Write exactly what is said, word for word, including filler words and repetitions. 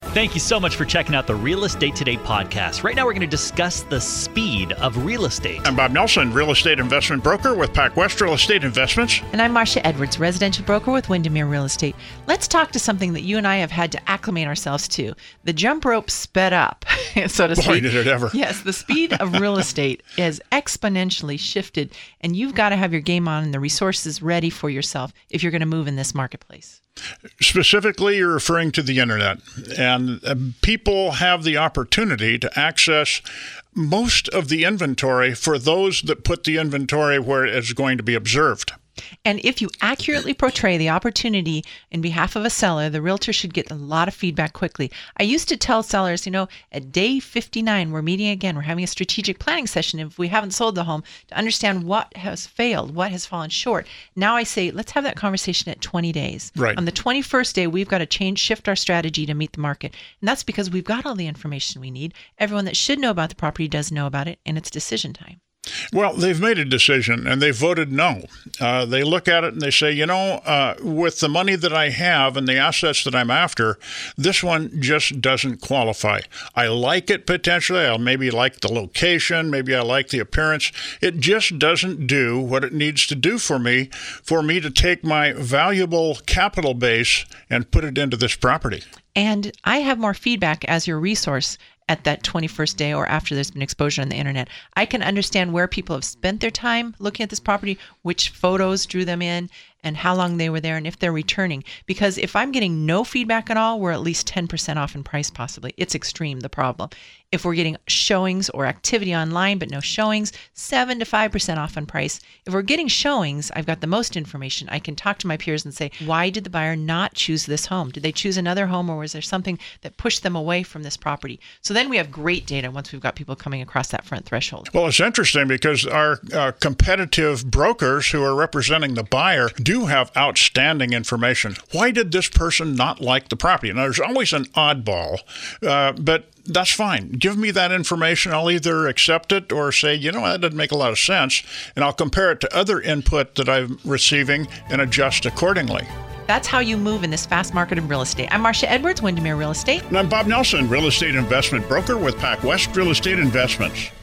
Thank you so much for checking out the Real Estate Today podcast. Right now, we're going to discuss the speed of real estate. I'm Bob Nelson, real estate investment broker with PacWest Real Estate Investments. And I'm Marcia Edwards, residential broker with Windermere Real Estate. Let's talk to something that you and I have had to acclimate ourselves to. The jump rope sped up, so to speak. Boy, did it ever. Yes, the speed of real estate has exponentially shifted, and you've got to have your game on and the resources ready for yourself if you're going to move in this marketplace. Specifically, you're referring to the internet, and uh, people have the opportunity to access most of the inventory for those that put the inventory where it's going to be observed. And if you accurately portray the opportunity in behalf of a seller, the realtor should get a lot of feedback quickly. I used to tell sellers, you know, at day fifty-nine, we're meeting again. We're having a strategic planning session if we haven't sold the home to understand what has failed, what has fallen short. Now I say, let's have that conversation at twenty days. Right. On the twenty-first day, we've got to change, shift our strategy to meet the market. And that's because we've got all the information we need. Everyone that should know about the property does know about it, and it's decision time. Well, they've made a decision and they voted no. Uh, they look at it and they say, you know, uh, with the money that I have and the assets that I'm after, this one just doesn't qualify. I like it potentially. I'll maybe like the location. Maybe I like the appearance. It just doesn't do what it needs to do for me, for me to take my valuable capital base and put it into this property. And I have more feedback as your resource at that twenty-first day or after there's been exposure on the internet. I can understand where people have spent their time looking at this property, which photos drew them in, and how long they were there, and if they're returning. Because if I'm getting no feedback at all, we're at least ten percent off in price possibly. It's extreme, the problem. If we're getting showings or activity online but no showings, seven to five percent off on price. If we're getting showings, I've got the most information. I can talk to my peers and say, why did the buyer not choose this home? Did they choose another home, or was there something that pushed them away from this property? So then we have great data once we've got people coming across that front threshold. Well, it's interesting because our uh, competitive brokers who are representing the buyer do have outstanding information. Why did this person not like the property? Now, there's always an oddball, uh, but that's fine. Give me that information. I'll either accept it or say, you know, that doesn't make a lot of sense, and I'll compare it to other input that I'm receiving and adjust accordingly. That's how you move in this fast market in real estate. I'm Marcia Edwards, Windermere Real Estate. And I'm Bob Nelson, real estate investment broker with PacWest Real Estate Investments.